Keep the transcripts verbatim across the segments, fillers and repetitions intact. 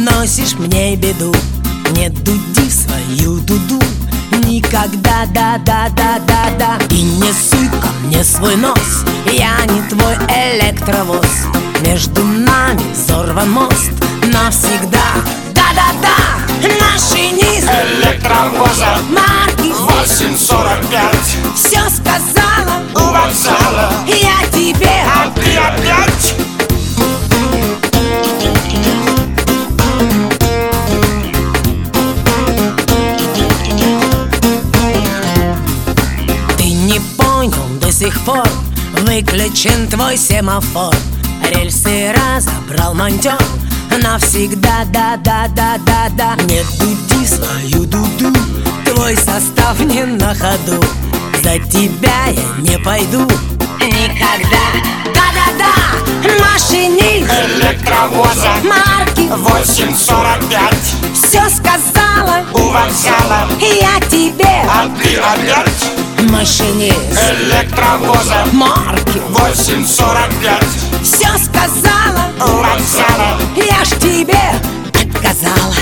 приносишь мне беду. Не дуди в свою дуду никогда, да-да-да-да-да. И не суй ко мне свой нос, я не твой электровоз. Между нами взорван мост навсегда. Да-да-да, машинист электровоза марки восемь сорок пять. все сказала У вокзала, я тебе. а ты опять. Ты не понял до сих пор, выключен твой семафор. Рельсы разобрал монтер навсегда, да-да-да-да-да. Не дуди свою дуду, твой состав не на ходу. За тебя я не пойду никогда. Да-да-да, машинист Электровоза марки восемь сорок пять. все сказала У вокзала, я тебе. а ты опять. Машинист Электровоза марки восемь сорок пять. все сказала У вокзала, я ж тебе отказала.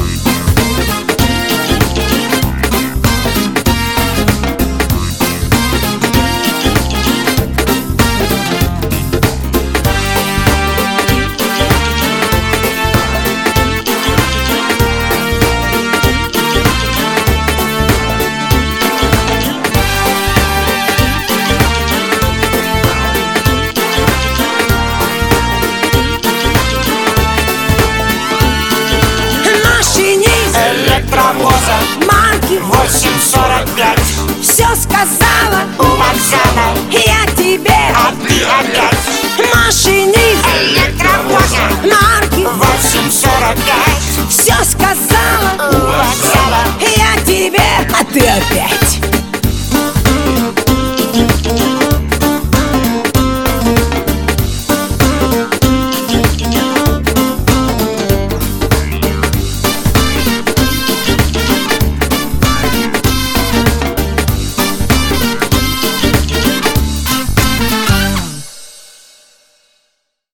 электровоза Марки восемь сорок пять. все сказала У вокзала, я тебе. а ты опять. Машинист Электровоза марки восемь сорок пять. все сказала У вокзала, я тебе. А ты опять.